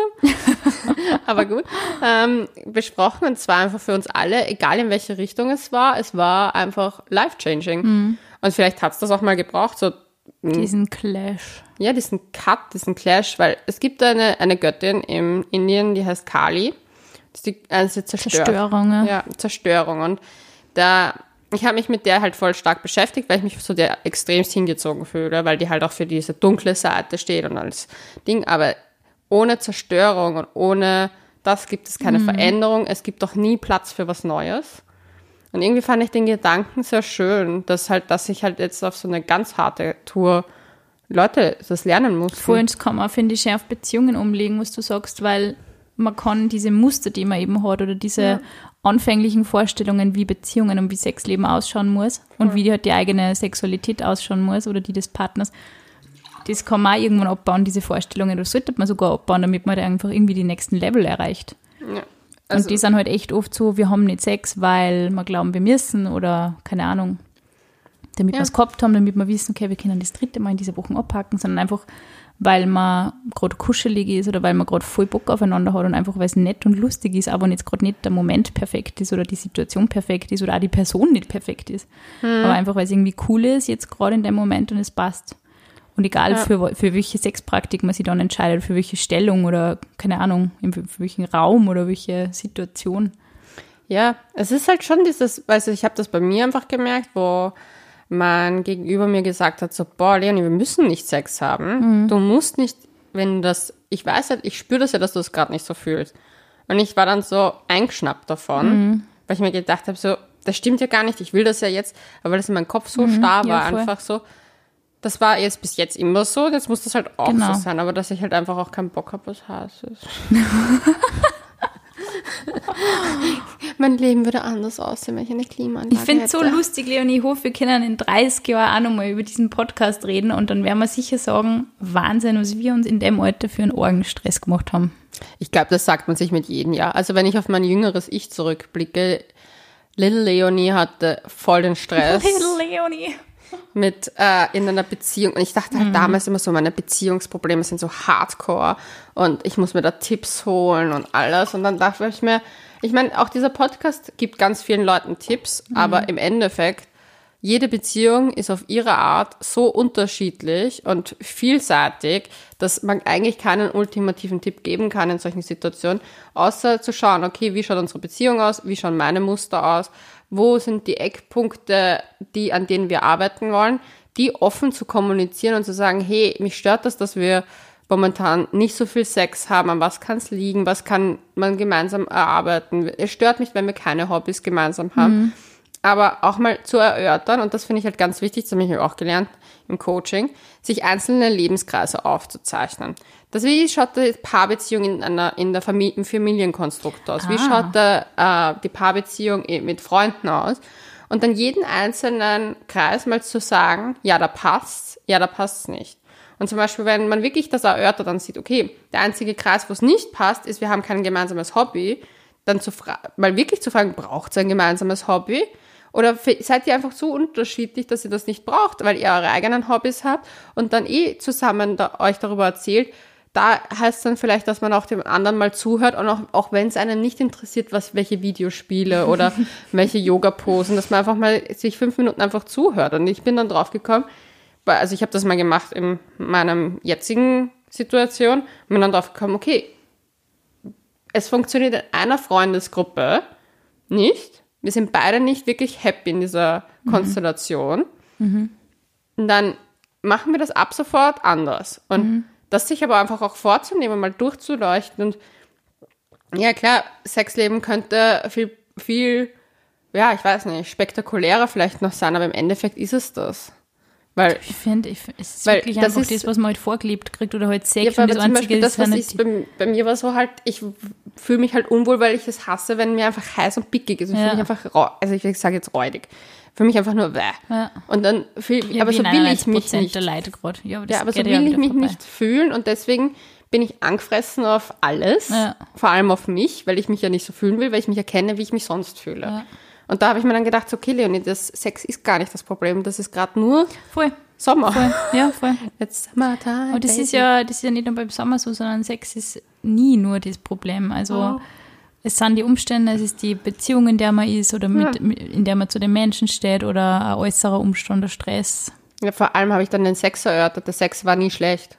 Aber gut. Besprochen, und zwar einfach für uns alle, egal in welche Richtung es war einfach life-changing. Und vielleicht hat es das auch mal gebraucht, so diesen Clash. Ja, diesen Cut, diesen Clash, weil es gibt eine Göttin in Indien, die heißt Kali. Das ist eine Zerstörung. Ja, Zerstörung. Und ich habe mich mit der halt voll stark beschäftigt, weil ich mich so der extremst hingezogen fühle, weil die halt auch für diese dunkle Seite steht und alles Ding. Aber ohne Zerstörung und ohne das gibt es keine Veränderung. Es gibt auch nie Platz für was Neues. Und irgendwie fand ich den Gedanken sehr schön, dass ich halt jetzt auf so eine ganz harte Tour Leute das lernen mussten. Vorhin kann man, finde ich, sehr auf Beziehungen umlegen, was du sagst, weil man kann diese Muster, die man eben hat, oder diese anfänglichen Vorstellungen, wie Beziehungen und wie Sexleben ausschauen muss und wie halt die eigene Sexualität ausschauen muss oder die des Partners, das kann man auch irgendwann abbauen, diese Vorstellungen, oder sollte man sogar abbauen, damit man da einfach irgendwie die nächsten Level erreicht. Ja. Also, und die sind halt echt oft so, wir haben nicht Sex, weil wir glauben, wir müssen oder keine Ahnung, damit wir es gehabt haben, damit wir wissen, okay, wir können das 3. Mal in dieser Woche abhaken, sondern einfach, weil man gerade kuschelig ist oder weil man gerade voll Bock aufeinander hat und einfach, weil es nett und lustig ist, aber jetzt gerade nicht der Moment perfekt ist oder die Situation perfekt ist oder auch die Person nicht perfekt ist. Aber einfach, weil es irgendwie cool ist, jetzt gerade in dem Moment und es passt. Und egal für welche Sexpraktik man sich dann entscheidet, für welche Stellung oder, keine Ahnung, für welchen Raum oder welche Situation. Ja, es ist halt schon also ich habe das bei mir einfach gemerkt, wo mein Gegenüber mir gesagt hat, so, boah, Leonie, wir müssen nicht Sex haben. Du musst nicht, ich weiß halt, ich spüre das ja, dass du es gerade nicht so fühlst. Und ich war dann so eingeschnappt davon, weil ich mir gedacht habe, so, das stimmt ja gar nicht, ich will das ja jetzt, aber weil das in meinem Kopf so starr war, einfach so, das war jetzt bis jetzt immer so, jetzt muss das halt auch so sein, aber dass ich halt einfach auch keinen Bock habe, was Heißes. Mein Leben würde anders aussehen, wenn ich eine Klimaanlage Ich finde es so lustig, Leonie, ich hoffe, wir können in 30 Jahren auch nochmal über diesen Podcast reden und dann werden wir sicher sagen, Wahnsinn, was wir uns in dem Alter für einen Orgenstress gemacht haben. Ich glaube, das sagt man sich mit jedem Jahr. Also wenn ich auf mein jüngeres Ich zurückblicke, Little Leonie hatte voll den Stress. Little Leonie. Mit in einer Beziehung. Und ich dachte halt damals immer so, meine Beziehungsprobleme sind so hardcore und ich muss mir da Tipps holen und alles. Und dann dachte ich mir, Ich meine, auch dieser Podcast gibt ganz vielen Leuten Tipps, aber im Endeffekt, jede Beziehung ist auf ihre Art so unterschiedlich und vielseitig, dass man eigentlich keinen ultimativen Tipp geben kann in solchen Situationen, außer zu schauen, okay, wie schaut unsere Beziehung aus, wie schauen meine Muster aus, wo sind die Eckpunkte, an denen wir arbeiten wollen, die offen zu kommunizieren und zu sagen, hey, mich stört das, dass wir momentan nicht so viel Sex haben, an was kann es liegen, was kann man gemeinsam erarbeiten. Es stört mich, wenn wir keine Hobbys gemeinsam haben. Aber auch mal zu erörtern, und das finde ich halt ganz wichtig, das habe ich auch gelernt im Coaching, sich einzelne Lebenskreise aufzuzeichnen. Wie schaut die Paarbeziehung im Familienkonstrukt aus? Wie schaut die Paarbeziehung mit Freunden aus? Und dann jeden einzelnen Kreis mal zu sagen, ja, da passt's, ja, da passt's nicht. Und zum Beispiel, wenn man wirklich das erörtert, dann sieht, okay, der einzige Kreis, wo es nicht passt, ist, wir haben kein gemeinsames Hobby, dann mal wirklich zu fragen, braucht es ein gemeinsames Hobby? Oder seid ihr einfach so unterschiedlich, dass ihr das nicht braucht, weil ihr eure eigenen Hobbys habt und dann zusammen euch darüber erzählt? Da heißt es dann vielleicht, dass man auch dem anderen mal zuhört und auch wenn es einen nicht interessiert, welche Videospiele oder welche Yoga-Posen, dass man einfach mal sich 5 Minuten einfach zuhört. Und ich bin dann drauf gekommen, also ich habe das mal gemacht in meiner jetzigen Situation und bin dann drauf gekommen, okay, es funktioniert in einer Freundesgruppe nicht. Wir sind beide nicht wirklich happy in dieser Konstellation. Und dann machen wir das ab sofort anders. Und das sich aber einfach auch vorzunehmen, mal durchzuleuchten. Und ja, klar, Sexleben könnte viel, ja, ich weiß nicht, spektakulärer vielleicht noch sein, aber im Endeffekt ist es das. Weil, ich finde, es ist wirklich einfach das, was man halt vorgelebt kriegt oder halt Sex. Ja, aber zum Beispiel das, was bei mir war so halt, ich fühle mich halt unwohl, weil ich es hasse, wenn mir einfach heiß und pickig ist. Ich fühle mich einfach, ich sage jetzt räudig. Für mich einfach nur Ja. Und dann aber so will ich mich nicht. Der Leute gerade. Ja, aber so will ich mich nicht fühlen und deswegen bin ich angefressen auf alles, vor allem auf mich, weil ich mich ja nicht so fühlen will, weil ich mich erkenne, wie ich mich sonst fühle. Ja. Und da habe ich mir dann gedacht, okay, Leonie, das Sex ist gar nicht das Problem, das ist gerade nur Sommer. Voll. Ja, voll. It's summertime. Aber das ist ja nicht nur beim Sommer so, sondern Sex ist nie nur das Problem. Also es sind die Umstände, es ist die Beziehung, in der man ist oder in der man zu den Menschen steht oder ein äußerer Umstand, der Stress. Ja, vor allem habe ich dann den Sex erörtert. Der Sex war nie schlecht.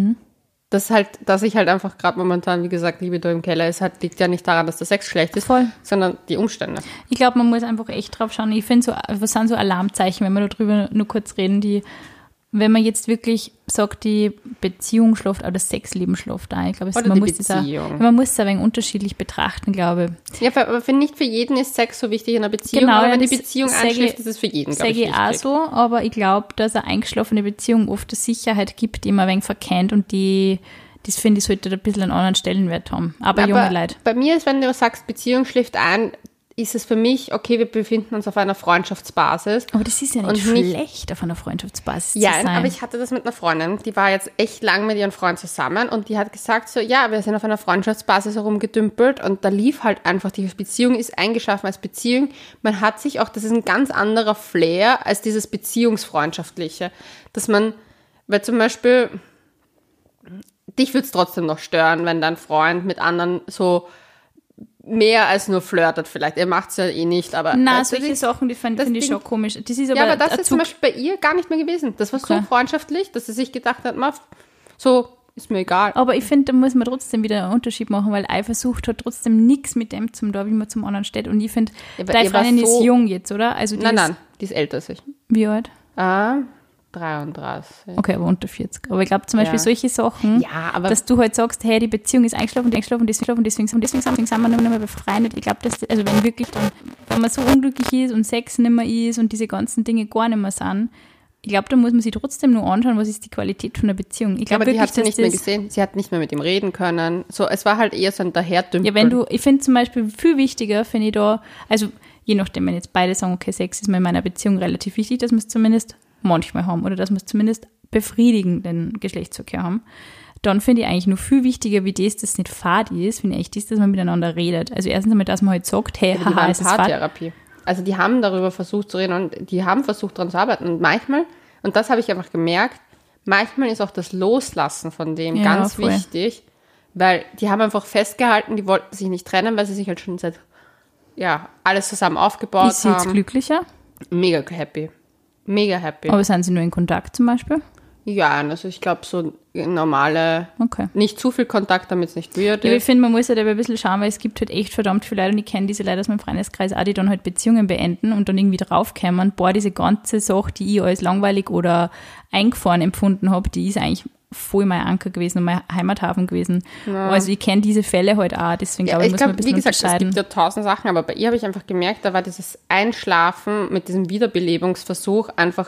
Dass ich halt einfach gerade momentan, wie gesagt, Liebe da im Keller ist, liegt ja nicht daran, dass der Sex schlecht ist, sondern die Umstände. Ich glaube, man muss einfach echt drauf schauen. Ich finde, was sind so Alarmzeichen, wenn wir darüber nur kurz reden, wenn man jetzt wirklich sagt, die Beziehung schläft, oder das Sexleben schläft ein. Ich glaube, man muss es ein wenig unterschiedlich betrachten, glaube ich. Ja, aber nicht für jeden ist Sex so wichtig in einer Beziehung, aber wenn die Beziehung einschläft, ist es für jeden, glaube ich, wichtig. Sage ich auch so, aber ich glaube, dass eine eingeschlafene Beziehung oft eine Sicherheit gibt, die man ein wenig verkennt und das finde ich, sollte ein bisschen einen anderen Stellenwert haben. Aber junge Leute. Bei mir ist, wenn du sagst, Beziehung schläft ein, ist es für mich, okay, wir befinden uns auf einer Freundschaftsbasis. Aber das ist ja nicht schlecht, auf einer Freundschaftsbasis zu sein. Ja, aber ich hatte das mit einer Freundin, die war jetzt echt lang mit ihrem Freund zusammen und die hat gesagt so, ja, wir sind auf einer Freundschaftsbasis herumgedümpelt und da lief halt einfach, die Beziehung ist eingeschaffen als Beziehung. Man hat sich auch, das ist ein ganz anderer Flair als dieses Beziehungsfreundschaftliche, dass man, weil zum Beispiel, dich würde es trotzdem noch stören, wenn dein Freund mit anderen so mehr als nur flirtet vielleicht. Er macht es ja eh nicht, aber... Nein, solche Sachen, die finde ich schon komisch. Das ist aber das ist zum Beispiel bei ihr gar nicht mehr gewesen. Das war so freundschaftlich, dass sie sich gedacht hat, so ist mir egal. Aber ich finde, da muss man trotzdem wieder einen Unterschied machen, weil Eifersucht hat trotzdem nichts mit dem zum da, wie man zum anderen steht. Und ich finde, deine Freundin ist jung jetzt, oder? Also nein, die ist älter als ich. Wie alt? 33. Okay, aber unter 40. Aber ich glaube zum Beispiel solche Sachen, dass du halt sagst, hey, die Beziehung ist eingeschlafen und deswegen sind wir nicht mehr befreundet. Ich glaube, also wenn wirklich dann, wenn man so unglücklich ist und Sex nicht mehr ist und diese ganzen Dinge gar nicht mehr sind, ich glaube, da muss man sich trotzdem nur anschauen, was ist die Qualität von der Beziehung. Ich glaube, die hat sie nicht mehr gesehen. Sie hat nicht mehr mit ihm reden können. So, es war halt eher so ein Daherdümpeln. Ja, ich finde zum Beispiel viel wichtiger, finde ich da, also je nachdem, wenn jetzt beide sagen, okay, Sex ist mir in meiner Beziehung relativ wichtig, dass wir es zumindest manchmal haben oder dass wir zumindest befriedigenden Geschlechtsverkehr haben, dann finde ich eigentlich nur viel wichtiger, wie das nicht fadi ist, finde ich echt, dass man miteinander redet. Also erstens einmal, dass man halt sagt, hey, haha, es ist Paartherapie. Also die haben darüber versucht zu reden und die haben versucht daran zu arbeiten und manchmal, und das habe ich einfach gemerkt, manchmal ist auch das Loslassen von dem ganz wichtig, weil die haben einfach festgehalten, die wollten sich nicht trennen, weil sie sich halt schon seit alles zusammen aufgebaut Ist sie jetzt glücklicher? Mega happy. Mega happy. Aber sind sie nur in Kontakt zum Beispiel? Ja, also ich glaube so normale, Okay. nicht zu viel Kontakt, damit es nicht weird Ja, ich ist. finde, man muss halt aber ein bisschen schauen, weil es gibt halt echt verdammt viele Leute, und ich kenne diese Leute aus meinem Freundeskreis auch, die dann halt Beziehungen beenden und dann irgendwie draufkommen, diese ganze Sache, die ich als langweilig oder eingefahren empfunden habe, die ist eigentlich voll mein Anker gewesen und mein Heimathafen gewesen. Ja. Also ich kenne diese Fälle halt auch, deswegen glaube ich, muss man ein bisschen wie gesagt, unterscheiden. es gibt ja 1000 Sachen, aber bei ihr habe ich einfach gemerkt, da war dieses Einschlafen mit diesem Wiederbelebungsversuch einfach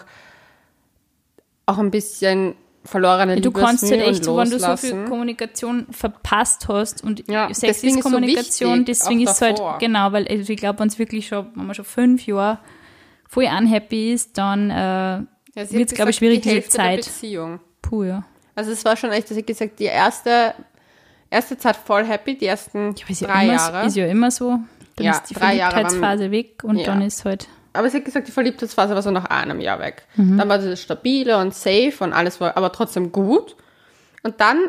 auch ein bisschen verlorene Liebesmühe Du kannst halt echt, und wenn du so loslassen. viel Kommunikation verpasst hast und Sex deswegen ist Kommunikation, so wichtig, deswegen ist es halt, davor. genau, weil also ich glaube, wenn man schon 5 Jahre voll unhappy ist, dann wird es, glaube ich, schwierig, diese Zeit. Beziehung. Puh, ja. Also es war schon echt, dass ich gesagt, die erste Zeit voll happy, die ersten 3 Jahre. Ist ja immer so. Dann Ja, ist die 3 Jahre Verliebtheitsphase weg und ja. dann ist halt... Aber sie hat gesagt, die Verliebtheitsphase war so nach einem Jahr weg. Dann war das stabile und safe und alles war aber trotzdem gut. Und dann,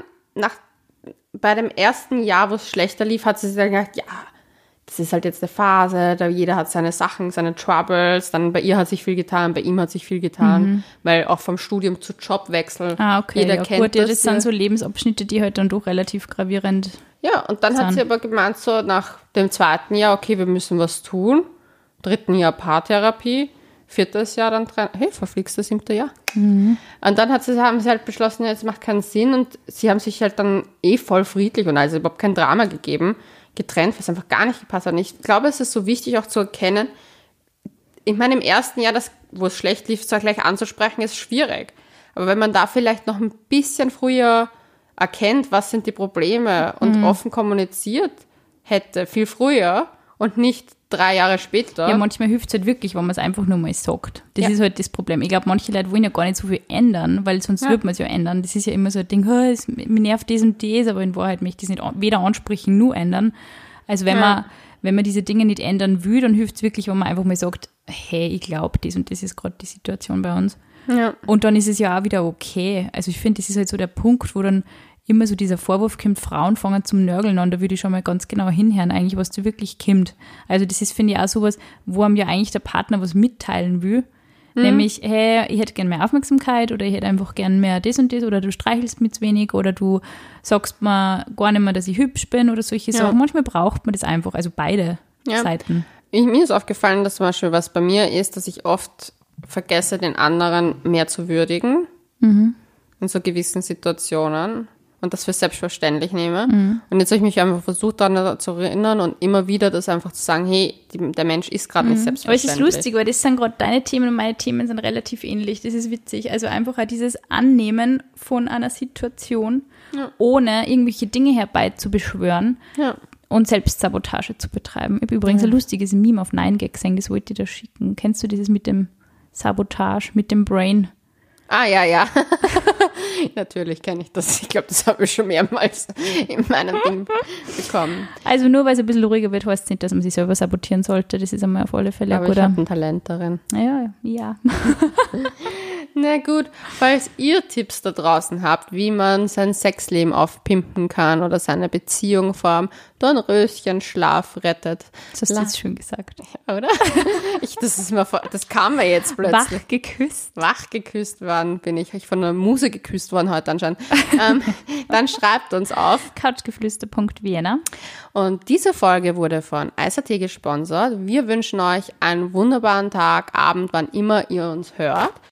bei dem ersten Jahr, wo es schlechter lief, hat sie sich dann gedacht, ja, das ist halt jetzt eine Phase, da jeder hat seine Sachen, seine Troubles, dann bei ihr hat sich viel getan, bei ihm hat sich viel getan, weil auch vom Studium zu Jobwechsel, okay, jeder ja, kennt gut, das sind so Lebensabschnitte, die halt dann doch relativ gravierend Ja, und dann hat sie aber gemeint, so nach dem 2. Jahr, okay, wir müssen was tun, 3. Jahr Paartherapie, 4. Jahr dann, verflixt das 7. Jahr. Und dann haben sie halt beschlossen, ja, es macht keinen Sinn und sie haben sich halt dann voll friedlich und also überhaupt kein Drama gegeben, getrennt, was einfach gar nicht gepasst hat. Und ich glaube, es ist so wichtig auch zu erkennen, ich meine, im 1. Jahr, wo es schlecht lief, zwar gleich anzusprechen, ist schwierig. Aber wenn man da vielleicht noch ein bisschen früher erkennt, was sind die Probleme und offen kommuniziert hätte, viel früher und nicht 3 Jahre später. Ja, manchmal hilft es halt wirklich, wenn man es einfach nur mal sagt. Das ist halt das Problem. Ich glaube, manche Leute wollen ja gar nicht so viel ändern, weil sonst würde man es ja ändern. Das ist ja immer so ein Ding, mir nervt das und das, aber in Wahrheit möchte ich das nicht weder ansprechen, nur ändern. Also wenn man diese Dinge nicht ändern will, dann hilft es wirklich, wenn man einfach mal sagt, hey, ich glaube, das und das ist gerade die Situation bei uns. Ja. Und dann ist es ja auch wieder okay. Also ich finde, das ist halt so der Punkt, wo dann immer so dieser Vorwurf kommt, Frauen fangen zum Nörgeln an, da würde ich schon mal ganz genau hinhören, eigentlich, was da wirklich kommt. Also das ist, finde ich, auch sowas, wo einem ja eigentlich der Partner was mitteilen will, nämlich, hey, ich hätte gern mehr Aufmerksamkeit oder ich hätte einfach gern mehr das und das oder du streichelst mich zu wenig oder du sagst mir gar nicht mehr, dass ich hübsch bin oder solche Sachen. Manchmal braucht man das einfach, also beide Seiten. Mir ist aufgefallen, dass zum Beispiel was bei mir ist, dass ich oft vergesse, den anderen mehr zu würdigen in so gewissen Situationen. Und das für selbstverständlich nehme. Und jetzt habe ich mich einfach versucht, daran zu erinnern und immer wieder das einfach zu sagen, hey, der Mensch ist gerade nicht selbstverständlich. Aber es ist lustig, weil das sind gerade deine Themen und meine Themen sind relativ ähnlich. Das ist witzig. Also einfach auch dieses Annehmen von einer Situation, ohne irgendwelche Dinge herbeizubeschwören und Selbstsabotage zu betreiben. Ich habe übrigens ein lustiges Meme auf 9gag gesehen, das wollte ich dir schicken. Kennst du dieses mit dem Sabotage, mit dem Brain? Ah, ja. Natürlich kenne ich das. Ich glaube, das habe ich schon mehrmals in meinem Ding bekommen. Also nur weil es ein bisschen ruhiger wird, heißt es nicht, dass man sich selber sabotieren sollte. Das ist einmal auf alle Fälle Aber ein ich guter... habe ein Talent darin. Ja. Na gut, falls ihr Tipps da draußen habt, wie man sein Sexleben aufpimpen kann oder seine Beziehung vor allem Dornröschenschlaf rettet. Das hast du jetzt schön gesagt. Oder? Das kam mir jetzt plötzlich. Wach geküsst. Wach geküsst worden bin ich. Ich von einer Muse geküsst worden heute anscheinend. Dann schreibt uns auf couchgeflüster.vienna. Und diese Folge wurde von Eis.at gesponsert. Wir wünschen euch einen wunderbaren Tag, Abend, wann immer ihr uns hört.